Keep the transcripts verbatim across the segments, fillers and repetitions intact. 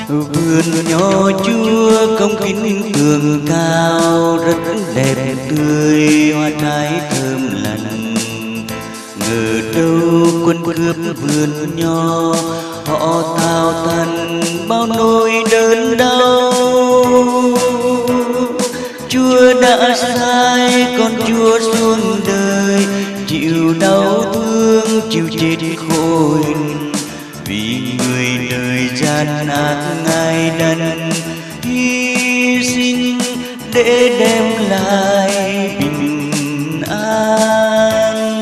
Vườn nho Chúa công kính tường cao, rất đẹp tươi hoa trái thơm lành. Ngờ đâu quân cướp vườn nho, họ thao thành bao nỗi đớn đau. Chúa đã sai con Chúa xuống đời, chịu đau thương chịu chết khổ hình. Vì người đời gian ác Ngài đành hy sinh để đem lại bình an.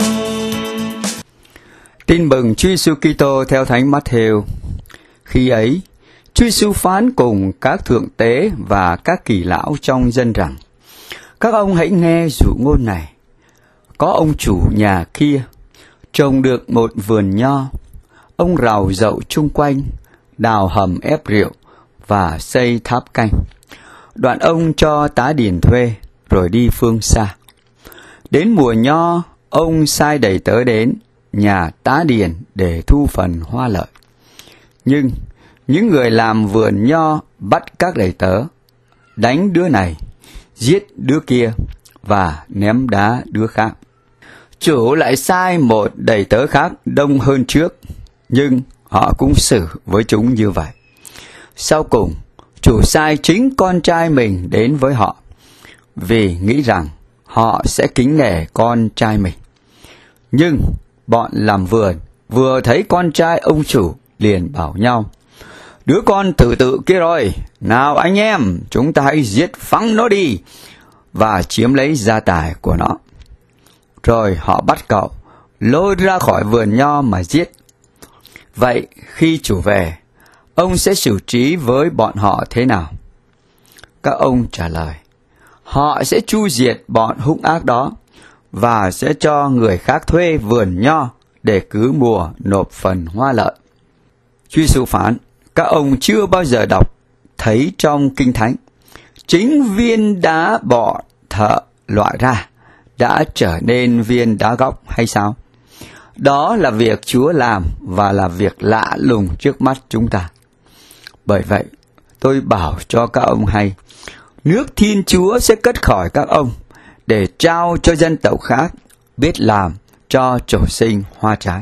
Tin mừng Chúa Giêsu Kitô theo Thánh Matthew. Khi ấy, Chúa Giêsu phán cùng các thượng tế và các kỳ lão trong dân rằng: các ông hãy nghe dụ ngôn này. Có ông chủ nhà kia trồng được một vườn nho. Ông rào rậu chung quanh, đào hầm ép rượu và xây tháp canh. Đoạn ông cho tá điền thuê, rồi đi phương xa. Đến mùa nho, ông sai đầy tớ đến nhà tá điền để thu phần hoa lợi. Nhưng những người làm vườn nho bắt các đầy tớ, đánh đứa này, giết đứa kia và ném đá đứa khác. Chủ lại sai một đầy tớ khác đông hơn trước, nhưng họ cũng xử với chúng như vậy. Sau cùng, chủ sai chính con trai mình đến với họ, vì nghĩ rằng họ sẽ kính nể con trai mình. Nhưng bọn làm vườn vừa thấy con trai ông chủ liền bảo nhau: đứa con tự tự kia rồi, nào anh em, chúng ta hãy giết phăng nó đi và chiếm lấy gia tài của nó. Rồi họ bắt cậu, lôi ra khỏi vườn nho mà giết. Vậy khi chủ về, ông sẽ xử trí với bọn họ thế nào? Các ông trả lời: họ sẽ chu diệt bọn hung ác đó và sẽ cho người khác thuê vườn nho để cứ mùa nộp phần hoa lợi. Chúa Giêsu phán: các ông chưa bao giờ đọc thấy trong Kinh Thánh, chính viên đá bọn thợ loại ra đã trở nên viên đá góc hay sao? Đó là việc Chúa làm và là việc lạ lùng trước mắt chúng ta. Bởi vậy, tôi bảo cho các ông hay, nước Thiên Chúa sẽ cất khỏi các ông để trao cho dân tộc khác biết làm cho trổ sinh hoa trái.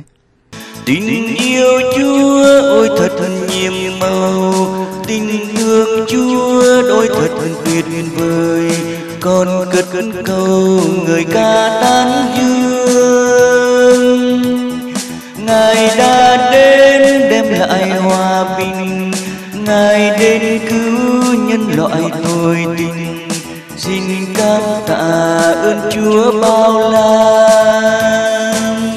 Tình yêu Chúa ôi thật nhiệm màu, tình thương Chúa ôi thật tuyệt vời. Con cất câu người ca tán dương, Ngài đã đến đem lại hòa bình, Ngài đến cứu nhân loại tội tình. Xin cảm tạ ơn Chúa bao la.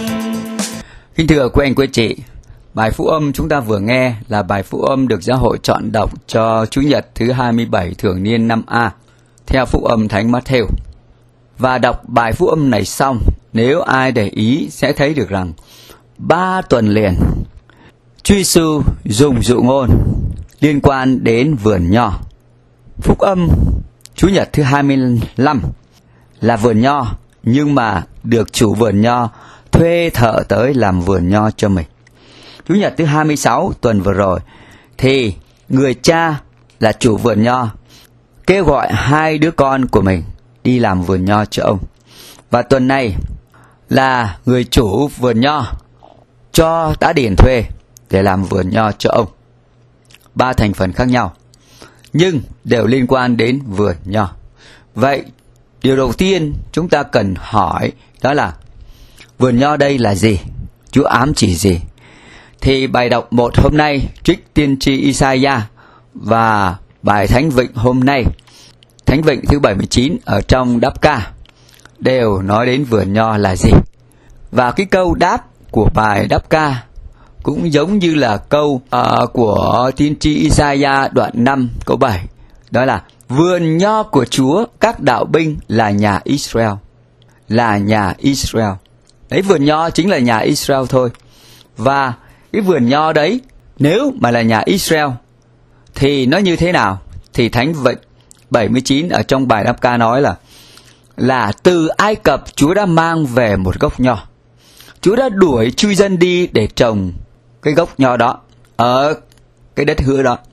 Kính thưa quý anh quý chị, bài phúc âm chúng ta vừa nghe là bài phúc âm được giáo hội chọn đọc cho Chủ nhật thứ hai mươi bảy thường niên năm A theo phúc âm Thánh Matthew. Và đọc bài phúc âm này xong, nếu ai để ý sẽ thấy được rằng ba tuần liền Chúa Giêsu dùng dụ ngôn liên quan đến vườn nho. Phúc âm Chủ nhật thứ hai mươi lăm là vườn nho, nhưng mà được chủ vườn nho thuê thợ tới làm vườn nho cho mình. Chủ nhật thứ hai mươi sáu tuần vừa rồi thì người cha là chủ vườn nho kêu gọi hai đứa con của mình đi làm vườn nho cho ông. Và tuần này là người chủ vườn nho cho tá điền thuê để làm vườn nho cho ông. Ba thành phần khác nhau, nhưng đều liên quan đến vườn nho. Vậy, điều đầu tiên chúng ta cần hỏi đó là vườn nho đây là gì? Chúa ám chỉ gì? Thì bài đọc một hôm nay trích tiên tri Isaiah và bài Thánh Vịnh hôm nay, Thánh Vịnh thứ bảy mươi chín ở trong đáp ca, đều nói đến vườn nho là gì. Và cái câu đáp của bài đáp ca cũng giống như là câu uh, của tiên tri Isaiah đoạn năm câu bảy. Đó là vườn nho của Chúa các đạo binh là nhà Israel. Là nhà Israel. Đấy, vườn nho chính là nhà Israel thôi. Và cái vườn nho đấy, nếu mà là nhà Israel thì nó như thế nào? Thì Thánh Vịnh bảy mươi chín ở trong bài đáp ca nói là Là từ Ai Cập Chúa đã mang về một gốc nho. Chúa đã đuổi chui dân đi để trồng cái gốc nho đó ở cái đất hứa đó.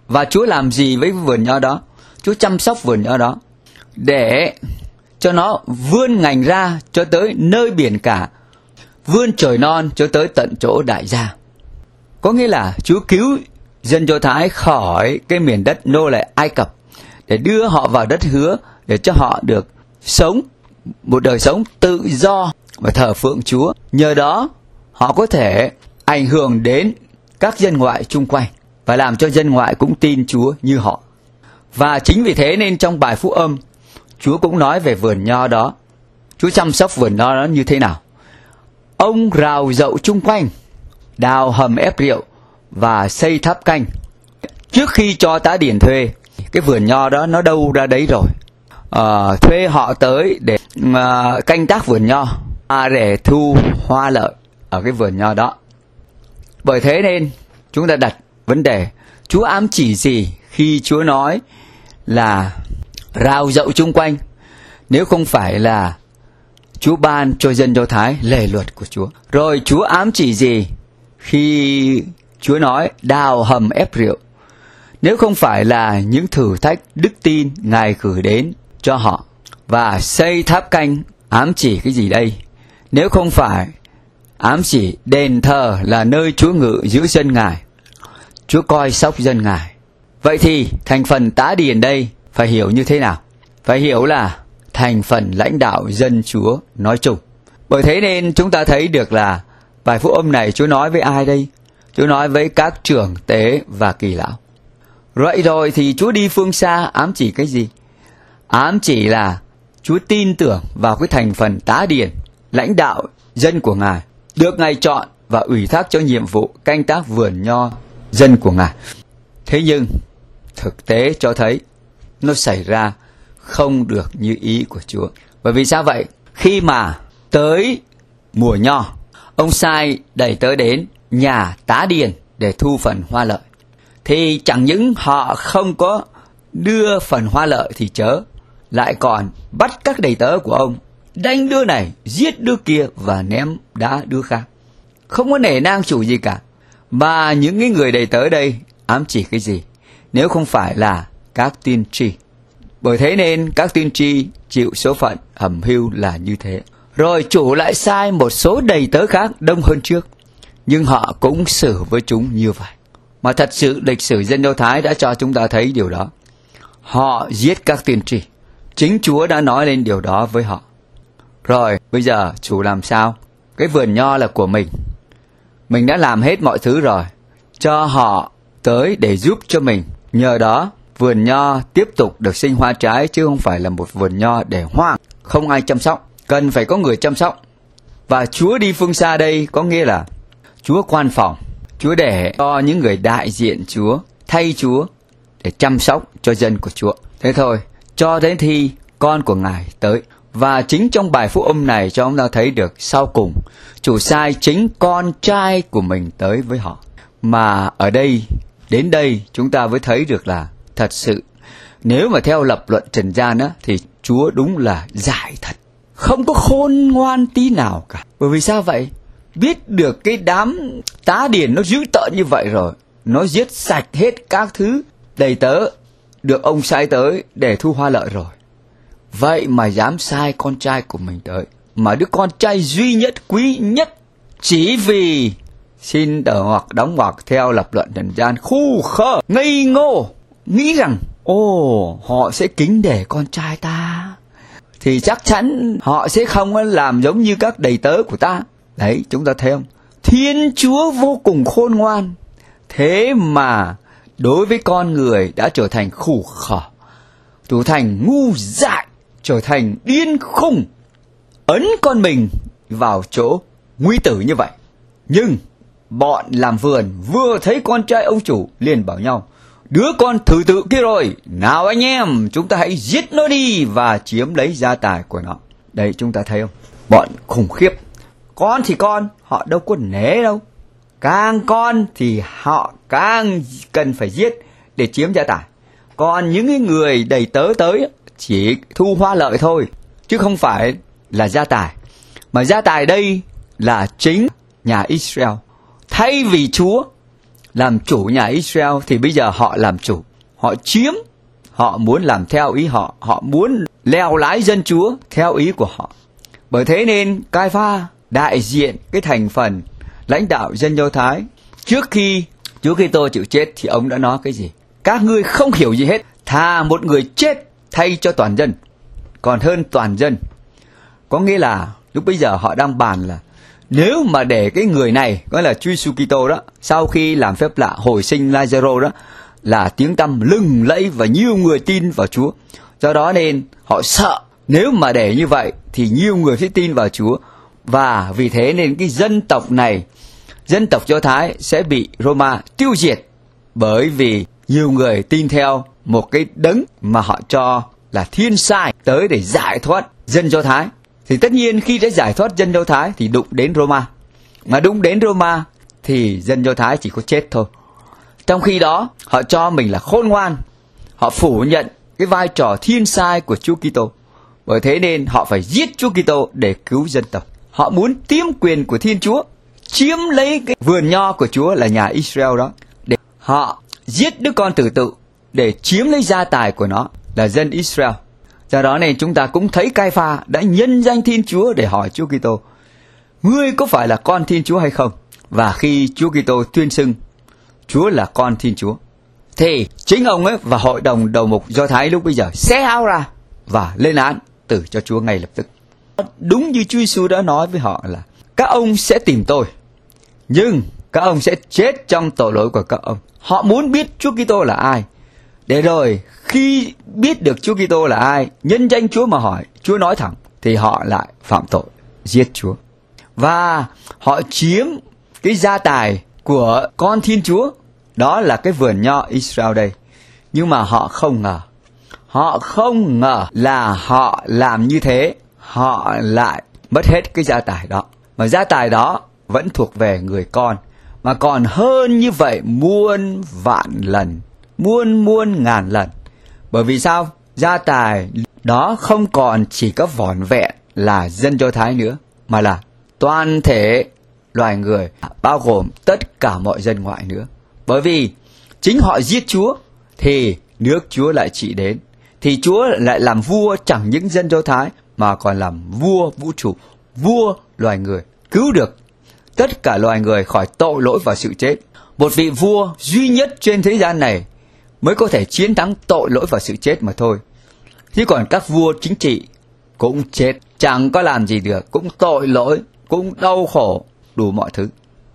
Và Chúa làm gì với vườn nho đó? Chúa chăm sóc vườn nho đó để cho nó vươn ngành ra cho tới nơi biển cả, vươn trời non cho tới tận chỗ đại gia. Có nghĩa là Chúa cứu dân Do Thái khỏi cái miền đất nô lệ Ai Cập để đưa họ vào đất hứa, để cho họ được sống một đời sống tự do và thờ phượng Chúa. Nhờ đó họ có thể ảnh hưởng đến các dân ngoại chung quanh và làm cho dân ngoại cũng tin Chúa như họ. Và chính vì thế nên trong bài Phúc Âm, Chúa cũng nói về vườn nho đó. Chúa chăm sóc vườn nho đó như thế nào? Ông rào rậu chung quanh, đào hầm ép rượu và xây tháp canh. Trước khi cho tá điền thuê, cái vườn nho đó nó đâu ra đấy rồi. À, thuê họ tới để à, canh tác vườn nho, à, để thu hoa lợi ở cái vườn nho đó. Bởi thế nên chúng ta đặt vấn đề, Chúa ám chỉ gì khi Chúa nói là rào rậu chung quanh, nếu không phải là Chúa ban cho dân Do Thái lề luật của Chúa? Rồi Chúa ám chỉ gì khi Chúa nói đào hầm ép rượu, nếu không phải là những thử thách đức tin Ngài gửi đến cho họ? Và xây tháp canh ám chỉ cái gì đây? Nếu không phải ám chỉ đền thờ là nơi Chúa ngự giữa dân Ngài, Chúa coi sóc dân Ngài. Vậy thì thành phần tá điền đây phải hiểu như thế nào? Phải hiểu là thành phần lãnh đạo dân Chúa nói chung. Bởi thế nên chúng ta thấy được là bài Phúc Âm này Chúa nói với ai đây? Chúa nói với các trưởng tế và kỳ lão. Vậy rồi thì Chúa đi phương xa ám chỉ cái gì? Ám chỉ là Chúa tin tưởng vào cái thành phần tá điền, lãnh đạo dân của Ngài, được Ngài chọn và ủy thác cho nhiệm vụ canh tác vườn nho dân của Ngài. Thế nhưng thực tế cho thấy nó xảy ra không được như ý của Chúa. Bởi vì sao vậy? Khi mà tới mùa nho, ông sai đầy tớ đến nhà tá điền để thu phần hoa lợi, thì chẳng những họ không có đưa phần hoa lợi thì chớ, lại còn bắt các đầy tớ của ông đánh đứa này, giết đứa kia và ném đá đứa khác. Không có nể nang chủ gì cả. Và những cái người đầy tớ đây ám chỉ cái gì? Nếu không phải là các tiên tri. Bởi thế nên các tiên tri chịu số phận hầm hưu là như thế. Rồi chủ lại sai một số đầy tớ khác đông hơn trước, nhưng họ cũng xử với chúng như vậy. Mà thật sự lịch sử dân Do Thái đã cho chúng ta thấy điều đó. Họ giết các tiên tri. Chính Chúa đã nói lên điều đó với họ. Rồi bây giờ chủ làm sao? Cái vườn nho là của mình, mình đã làm hết mọi thứ rồi, cho họ tới để giúp cho mình. Nhờ đó vườn nho tiếp tục được sinh hoa trái, chứ không phải là một vườn nho để hoang, không ai chăm sóc. Cần phải có người chăm sóc. Và Chúa đi phương xa đây có nghĩa là Chúa quan phòng, Chúa để cho những người đại diện Chúa, thay Chúa để chăm sóc cho dân của Chúa. Thế thôi, cho đến khi con của Ngài tới. Và chính trong bài Phúc Âm này cho chúng ta thấy được sau cùng chủ sai chính con trai của mình tới với họ. Mà ở đây, đến đây chúng ta mới thấy được là thật sự nếu mà theo lập luận trần gian á, thì Chúa đúng là dại thật, không có khôn ngoan tí nào cả. Bởi vì sao vậy? Biết được cái đám tá điền nó dữ tợn như vậy rồi, nó giết sạch hết các thứ đầy tớ được ông sai tới để thu hoa lợi rồi, vậy mà dám sai con trai của mình tới, mà đứa con trai duy nhất, quý nhất, chỉ vì xin đỡ hoặc đóng ngoặc theo lập luận trần gian khu khờ ngây ngô, nghĩ rằng ồ họ sẽ kính để con trai ta, thì chắc chắn họ sẽ không làm giống như các đầy tớ của ta. Đấy, chúng ta thấy không? Thiên Chúa vô cùng khôn ngoan, thế mà đối với con người đã trở thành khủ khờ, trở thành ngu dại, trở thành điên khùng, ấn con mình vào chỗ nguy tử như vậy. Nhưng bọn làm vườn vừa thấy con trai ông chủ liền bảo nhau, đứa con thử tự kia rồi, nào anh em, chúng ta hãy giết nó đi và chiếm lấy gia tài của nó. Đấy, chúng ta thấy không? Bọn khủng khiếp. Con thì con, họ đâu có nể đâu. Càng con thì họ càng cần phải giết để chiếm gia tài. Còn những người đầy tớ tới chỉ thu hoa lợi thôi, chứ không phải là gia tài. Mà gia tài đây là chính nhà Israel. Thay vì Chúa làm chủ nhà Israel, thì bây giờ họ làm chủ, họ chiếm, họ muốn làm theo ý họ, họ muốn leo lái dân Chúa theo ý của họ. Bởi thế nên Cai-pha đại diện cái thành phần lãnh đạo dân Do Thái, trước khi Chúa Kitô chịu chết thì ông đã nói cái gì? Các ngươi không hiểu gì hết, thà một người chết thay cho toàn dân còn hơn toàn dân. Có nghĩa là lúc bây giờ họ đang bàn là nếu mà để cái người này, gọi là Chúa Giêsu Kitô đó, sau khi làm phép lạ hồi sinh Lazaro đó, là tiếng tăm lừng lẫy và nhiều người tin vào Chúa. Do đó nên họ sợ nếu mà để như vậy thì nhiều người sẽ tin vào Chúa. Và vì thế nên cái dân tộc này, dân tộc Do Thái sẽ bị Roma tiêu diệt, bởi vì nhiều người tin theo một cái đấng mà họ cho là thiên sai tới để giải thoát dân Do Thái. Thì tất nhiên khi đã giải thoát dân Do Thái thì đụng đến Roma. Mà đụng đến Roma thì dân Do Thái chỉ có chết thôi. Trong khi đó họ cho mình là khôn ngoan, họ phủ nhận cái vai trò thiên sai của Chúa Kitô. Bởi thế nên họ phải giết Chúa Kitô để cứu dân tộc. Họ muốn tiêm quyền của Thiên Chúa, chiếm lấy cái vườn nho của Chúa là nhà Israel đó, để họ giết đứa con tử tự để chiếm lấy gia tài của nó là dân Israel. Do đó nên chúng ta cũng thấy Cai-pha đã nhân danh Thiên Chúa để hỏi Chúa Kitô: ngươi có phải là con Thiên Chúa hay không? Và khi Chúa Kitô tuyên xưng Chúa là con Thiên Chúa, thì chính ông ấy và hội đồng đầu mục Do Thái lúc bây giờ xé áo ra và lên án tử cho Chúa ngay lập tức. Đúng như Chúa Giêsu đã nói với họ là các ông sẽ tìm tôi, nhưng các ông sẽ chết trong tội lỗi của các ông. Họ muốn biết Chúa Kitô là ai, để rồi khi biết được Chúa Kitô là ai, nhân danh Chúa mà hỏi, Chúa nói thẳng, thì họ lại phạm tội, giết Chúa. Và họ chiếm cái gia tài của con Thiên Chúa, đó là cái vườn nho Israel đây. Nhưng mà họ không ngờ, họ không ngờ là họ làm như thế, họ lại mất hết cái gia tài đó. Mà gia tài đó vẫn thuộc về người con, mà còn hơn như vậy muôn vạn lần, muôn muôn ngàn lần. Bởi vì sao? Gia tài đó không còn chỉ có vỏn vẹn là dân Do Thái nữa, mà là toàn thể loài người, bao gồm tất cả mọi dân ngoại nữa. Bởi vì chính họ giết Chúa thì nước Chúa lại trị đến, thì Chúa lại làm vua chẳng những dân Do Thái mà còn làm vua vũ trụ, vua loài người, cứu được tất cả loài người khỏi tội lỗi và sự chết. Một vị vua duy nhất trên thế gian này mới có thể chiến thắng tội lỗi và sự chết mà thôi. Chứ còn các vua chính trị cũng chết, chẳng có làm gì được, cũng tội lỗi, cũng đau khổ, đủ mọi thứ.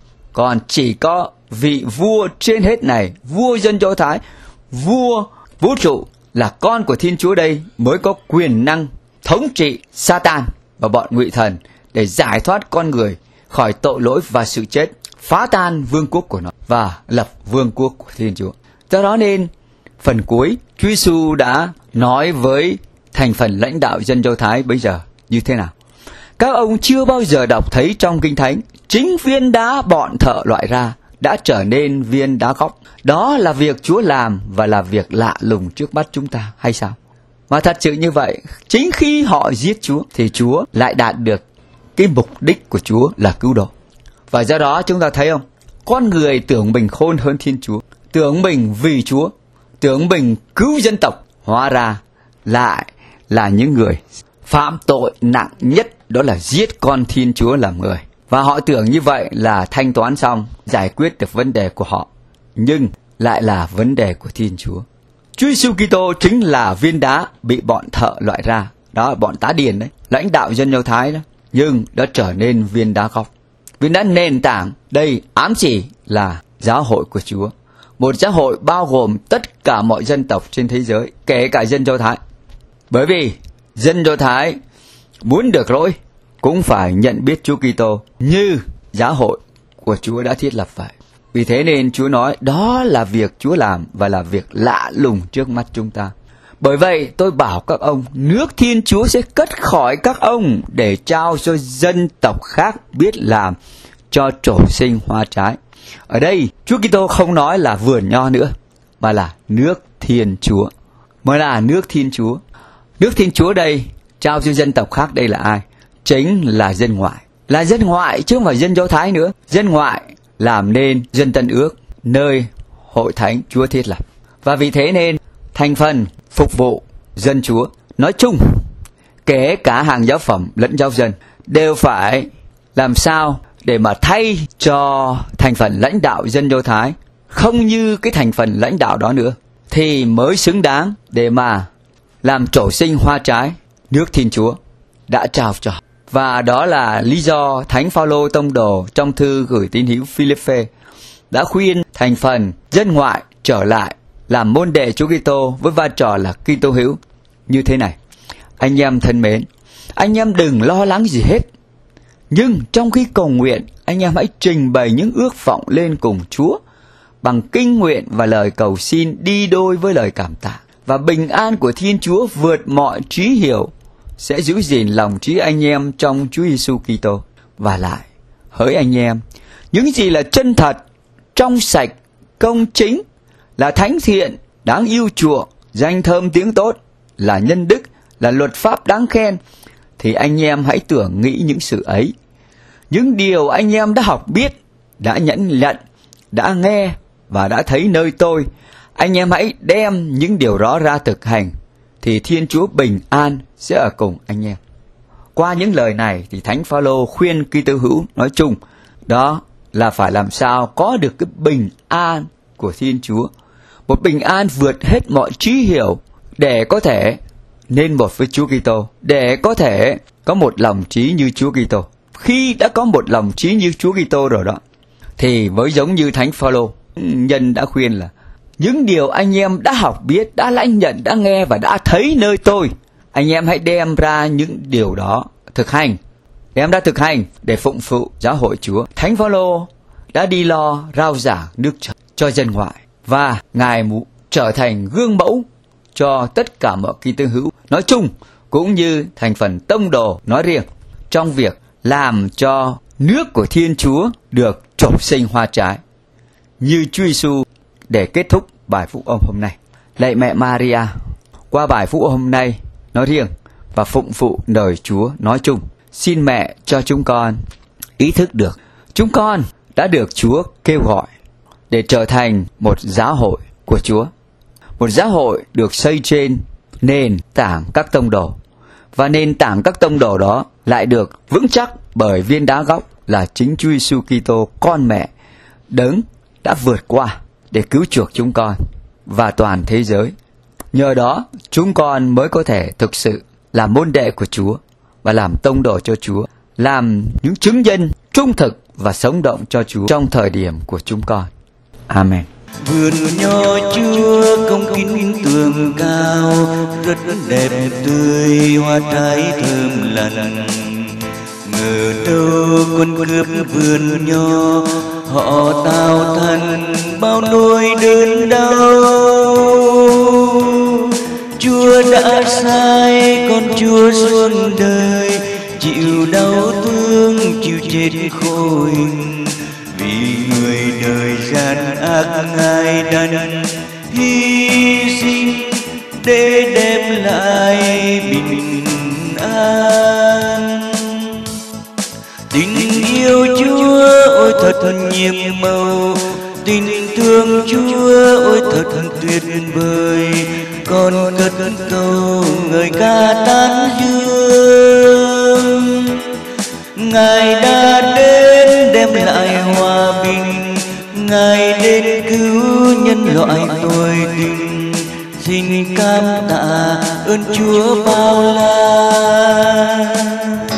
Còn chỉ có vị vua trên hết này, vua dân Do Thái, vua vũ trụ, là con của Thiên Chúa đây, mới có quyền năng thống trị Satan và bọn ngụy thần để giải thoát con người khỏi tội lỗi và sự chết, phá tan vương quốc của nó và lập vương quốc của Thiên Chúa. Do đó nên phần cuối Chúa Giêsu đã nói với thành phần lãnh đạo dân Do Thái bây giờ như thế nào? Các ông chưa bao giờ đọc thấy trong Kinh Thánh chính viên đá bọn thợ loại ra đã trở nên viên đá góc. Đó là việc Chúa làm và là việc lạ lùng trước mắt chúng ta hay sao? Mà thật sự như vậy, chính khi họ giết Chúa thì Chúa lại đạt được cái mục đích của Chúa là cứu độ. Và do đó chúng ta thấy không? Con người tưởng mình khôn hơn Thiên Chúa, tưởng mình vì Chúa, tưởng mình cứu dân tộc, hóa ra lại là những người phạm tội nặng nhất, đó là giết con Thiên Chúa làm người. Và họ tưởng như vậy là thanh toán xong, giải quyết được vấn đề của họ, nhưng lại là vấn đề của Thiên Chúa. Chúa Giêsu Kitô chính là viên đá bị bọn thợ loại ra, đó là bọn tá điền đấy, lãnh đạo dân Do Thái đó, nhưng đã trở nên viên đá góc, viên đá nền tảng. Đây ám chỉ là giáo hội của Chúa, một giáo hội bao gồm tất cả mọi dân tộc trên thế giới, kể cả dân Do Thái. Bởi vì dân Do Thái muốn được lỗi cũng phải nhận biết Chúa Kitô như giáo hội của Chúa đã thiết lập vậy. Vì thế nên Chúa nói đó là việc Chúa làm và là việc lạ lùng trước mắt chúng ta. Bởi vậy tôi bảo các ông, nước Thiên Chúa sẽ cất khỏi các ông để trao cho dân tộc khác biết làm cho trổ sinh hoa trái. Ở đây Chúa Kitô không nói là vườn nho nữa, mà là nước Thiên Chúa. Mà là nước Thiên Chúa. Nước Thiên Chúa đây trao cho dân tộc khác đây là ai? Chính là dân ngoại. Là dân ngoại chứ không phải dân Do Thái nữa. Dân ngoại làm nên dân Tân Ước. nơi hội thánh Chúa thiết lập. Và vì thế nên thành phần phục vụ dân Chúa nói chung, kể cả hàng giáo phẩm lẫn giáo dân, đều phải làm sao để mà thay cho thành phần lãnh đạo dân Do Thái không như cái thành phần lãnh đạo đó nữa, thì mới xứng đáng để mà làm trổ sinh hoa trái nước Thiên Chúa đã trao cho. Và đó là lý do Thánh Phaolô tông đồ trong thư gửi tín hữu Philippe đã khuyên thành phần dân ngoại trở lại làm môn đệ Chúa Kitô với vai trò là Kitô hữu như thế này: anh em thân mến, anh em đừng lo lắng gì hết, nhưng trong khi cầu nguyện, anh em hãy trình bày những ước vọng lên cùng Chúa bằng kinh nguyện và lời cầu xin đi đôi với lời cảm tạ. Và bình an của Thiên Chúa vượt mọi trí hiểu sẽ giữ gìn lòng trí anh em trong Chúa Giêsu Kitô. Và lại, hỡi anh em, những gì là chân thật, trong sạch, công chính, là thánh thiện, đáng yêu chuộng, danh thơm tiếng tốt, là nhân đức, là luật pháp đáng khen, thì anh em hãy tưởng nghĩ những sự ấy. Những điều anh em đã học biết, đã nhẫn nhận, đã nghe và đã thấy nơi tôi, anh em hãy đem những điều đó ra thực hành, thì Thiên Chúa bình an sẽ ở cùng anh em. Qua những lời này thì Thánh Phaolô khuyên Kitô hữu nói chung, đó là phải làm sao có được cái bình an của Thiên Chúa, một bình an vượt hết mọi trí hiểu, để có thể nên một với Chúa Kitô, để có thể có một lòng trí như Chúa Kitô. Khi đã có một lòng trí như Chúa Kitô rồi đó, thì với giống như Thánh Phaolô nhân đã khuyên là những điều anh em đã học biết, đã lãnh nhận, đã nghe và đã thấy nơi tôi, anh em hãy đem ra những điều đó thực hành, đem ra thực hành để phụng vụ giáo hội Chúa. Thánh Phaolô đã đi lo rao giảng nước Trời cho dân ngoại, và Ngài trở thành gương mẫu cho tất cả mọi Kitô hữu nói chung, cũng như thành phần tông đồ nói riêng, trong việc làm cho nước của Thiên Chúa được trổ sinh hoa trái như Chúa Giêsu. Để kết thúc bài phúc âm hôm nay, lạy mẹ Maria, qua bài phúc âm hôm nay nói riêng và phụng vụ đời Chúa nói chung, xin mẹ cho chúng con ý thức được chúng con đã được Chúa kêu gọi để trở thành một giáo hội của Chúa, một giáo hội được xây trên nền tảng các tông đồ, và nền tảng các tông đồ đó lại được vững chắc bởi viên đá gốc là chính Chúa Giêsu Kitô, con mẹ đấng đã vượt qua để cứu chuộc chúng con và toàn thế giới. Nhờ đó chúng con mới có thể thực sự làm môn đệ của Chúa và làm tông đồ cho Chúa, làm những chứng nhân trung thực và sống động cho Chúa trong thời điểm của chúng con. Amen. Vườn nho Chúa công kính tường cao, rất đẹp tươi, hoa trái thơm lành. Ngờ đâu quân cướp vườn nho, họ tạo thành bao nỗi đớn đau. Chúa đã sai con Chúa xuống đời, chịu đau thương, chịu chết khổ hình. Vì người đời gian ác Ngài đành hy sinh để đem lại bình an. Tình yêu Chúa ôi thật nhiệm màu, tình thương Chúa ôi thật tuyệt vời. Con cất câu ngợi ca tán dương, Ngài đã đến đem lại hòa bình, Ngài đến cứu nhân loại tôi tình. Xin cảm tạ ơn Chúa bao la.